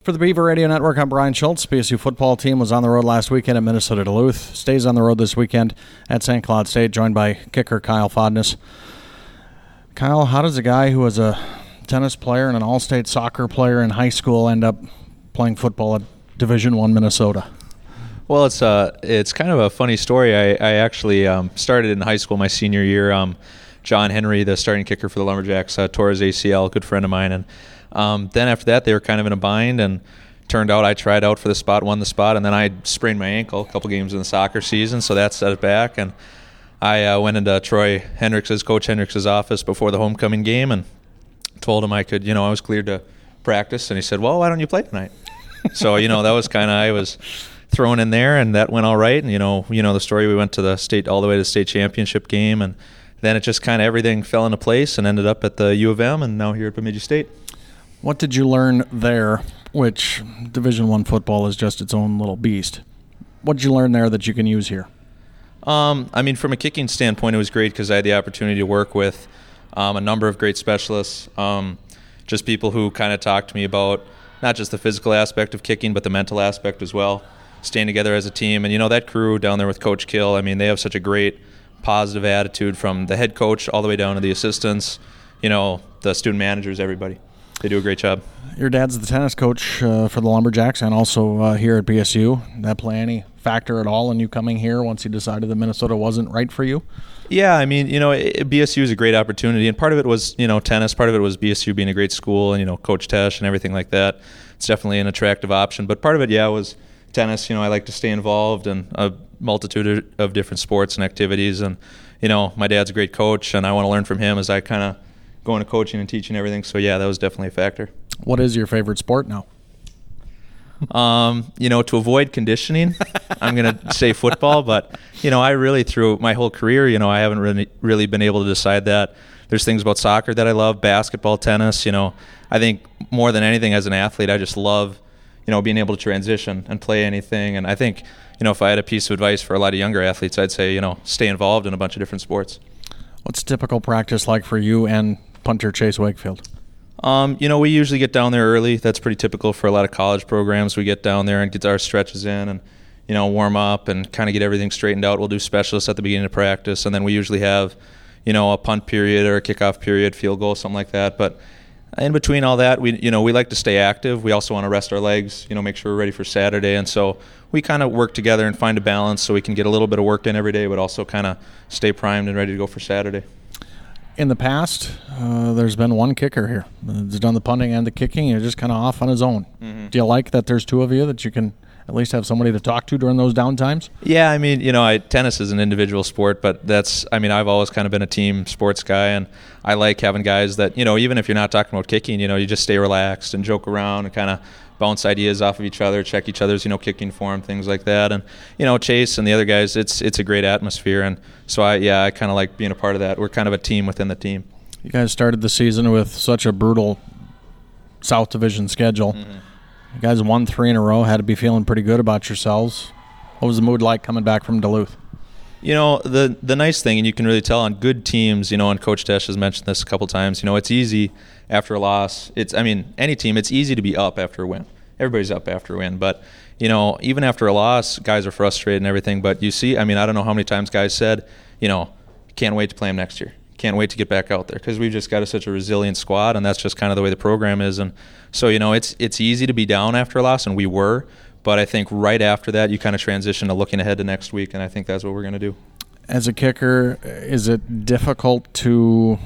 For the Beaver Radio Network, I'm Brian Schultz. BSU football team was on the road last weekend at Minnesota Duluth. Stays on the road this weekend at St. Cloud State, joined by kicker Kyle Fodness. Kyle, how does a guy who was a tennis player and an all-state soccer player in high school end up playing football at Division I Minnesota? Well, it's kind of a funny story. I actually started in high school my senior year. John Henry, the starting kicker for the Lumberjacks, tore his ACL, a good friend of mine, and then after that, they were kind of in a bind, and turned out I tried out for the spot, won the spot, and then I sprained my ankle a couple games in the soccer season, so that set it back. And I went into Coach Hendricks' office before the homecoming game and told him I was cleared to practice, and he said, well, why don't you play tonight? So, that was kind of, I was thrown in there, and that went all right. And, the story, we went to all the way to the state championship game, and then it just kind of everything fell into place and ended up at the U of M and now here at Bemidji State. What did you learn there, which Division I football is just its own little beast? What did you learn there that you can use here? From a kicking standpoint, it was great because I had the opportunity to work with a number of great specialists, just people who kind of talked to me about not just the physical aspect of kicking, but the mental aspect as well, staying together as a team. And, that crew down there with Coach Kill, they have such a great positive attitude from the head coach all the way down to the assistants, the student managers, everybody. They do a great job. Your dad's the tennis coach for the Lumberjacks and also here at BSU. Did that play any factor at all in you coming here once you decided that Minnesota wasn't right for you? Yeah, BSU is a great opportunity, and part of it was, tennis. Part of it was BSU being a great school and, Coach Tesh and everything like that. It's definitely an attractive option. But part of it, was tennis. I like to stay involved in a multitude of different sports and activities. And, my dad's a great coach, and I want to learn from him as I kind of go into coaching and teaching everything. So, that was definitely a factor. What is your favorite sport now? To avoid conditioning, I'm going to say football. But, I really, through my whole career, I haven't really been able to decide that. There's things about soccer that I love, basketball, tennis. I think more than anything as an athlete, I just love, being able to transition and play anything. And I think, if I had a piece of advice for a lot of younger athletes, I'd say, stay involved in a bunch of different sports. What's typical practice like for you and punter Chase Wakefield? We usually get down there early. That's pretty typical for a lot of college programs. We get down there and get our stretches in and, warm up and kind of get everything straightened out. We'll do specialists at the beginning of practice, and then we usually have, a punt period or a kickoff period, field goal, something like that. But in between all that, we like to stay active. We also want to rest our legs, make sure we're ready for Saturday. And so we kind of work together and find a balance so we can get a little bit of work in every day, but also kind of stay primed and ready to go for Saturday. In the past, there's been one kicker here. He's done the punting and the kicking. You're just kind of off on his own. Mm-hmm. Do you like that there's two of you, that you can at least have somebody to talk to during those down times? Yeah, tennis is an individual sport, but I've always kind of been a team sports guy, and I like having guys that, even if you're not talking about kicking, you just stay relaxed and joke around and kind of bounce ideas off of each other, check each other's, kicking form, things like that. And, Chase and the other guys, it's a great atmosphere. And so I kind of like being a part of that. We're kind of a team within the team. You guys started the season with such a brutal South Division schedule. Mm-hmm. You guys won 3 in a row, had to be feeling pretty good about yourselves. What was the mood like coming back from Duluth? The nice thing, and you can really tell on good teams, and Coach Tesh has mentioned this a couple times, it's easy after a loss. Any team, it's easy to be up after a win. Everybody's up after a win. But, even after a loss, guys are frustrated and everything. But you see, I don't know how many times guys said, can't wait to play them next year. Can't wait to get back out there because we've just got such a resilient squad, and that's just kind of the way the program is. And so, it's easy to be down after a loss, and we were. But I think right after that, you kind of transition to looking ahead to next week, and I think that's what we're going to do. As a kicker, is it difficult to,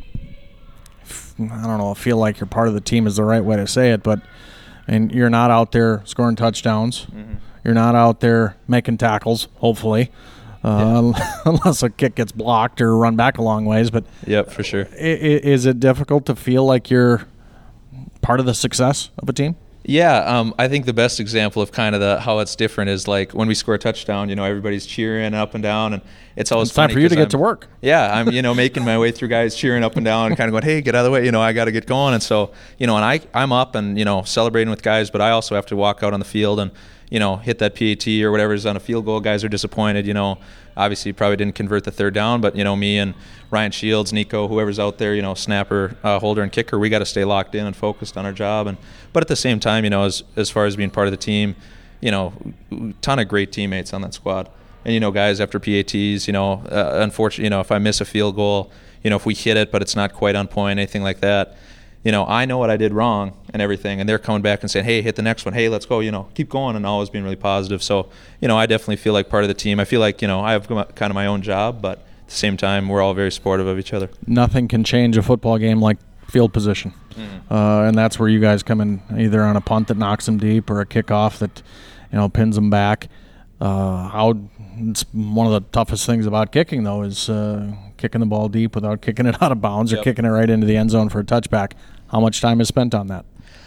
feel like you're part of the team is the right way to say it, but you're not out there scoring touchdowns. Mm-hmm. You're not out there making tackles, hopefully, unless a kick gets blocked or run back a long ways. But yep, for sure. Is it difficult to feel like you're part of the success of a team? Yeah, I think the best example of kind of how it's different is like when we score a touchdown, everybody's cheering up and down, and it's always time for you to get to work. Yeah, I'm making my way through guys cheering up and down and kind of going, hey, get out of the way, I got to get going. And so, and I'm up and, celebrating with guys, but I also have to walk out on the field and, hit that PAT or whatever is on a field goal. Guys are disappointed. Obviously probably didn't convert the third down, but me and Ryan Shields, Nico, whoever's out there, snapper, holder, and kicker, we got to stay locked in and focused on our job. But at the same time, as far as being part of the team, ton of great teammates on that squad. And guys after PATs, unfortunately, if I miss a field goal, if we hit it but it's not quite on point, anything like that, I know what I did wrong and everything, and they're coming back and saying, hey, hit the next one, hey, let's go, keep going, and always being really positive. So, I definitely feel like part of the team. I feel like, I have kind of my own job, but at the same time, we're all very supportive of each other. Nothing can change a football game like field position. And that's where you guys come in, either on a punt that knocks them deep or a kickoff that, pins them back. It's one of the toughest things about kicking, though, is kicking the ball deep without kicking it out of bounds or kicking it right into the end zone for a touchback. How much time is spent on that?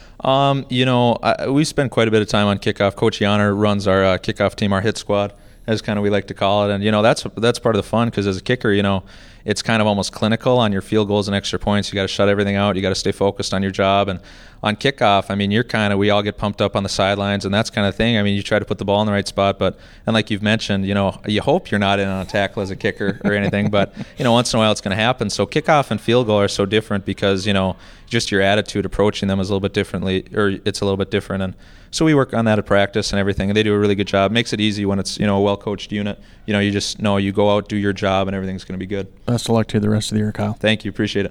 We spend quite a bit of time on kickoff. Coach Yanner runs our kickoff team, our hit squad, as kind of we like to call it. And, that's part of the fun, because as a kicker, it's kind of almost clinical on your field goals and extra points. You got to shut everything out. You got to stay focused on your job. And on kickoff, we all get pumped up on the sidelines and that's kind of thing. You try to put the ball in the right spot, and like you've mentioned, you hope you're not in on a tackle as a kicker or anything, but, once in a while it's going to happen. So kickoff and field goal are so different because, just your attitude approaching them is a little bit differently, or it's a little bit different. And so we work on that at practice and everything, and they do a really good job. Makes it easy when it's, a well-coached unit. You just know you go out, do your job, and everything's going to be good. Best of luck to you the rest of the year, Kyle. Thank you. Appreciate it.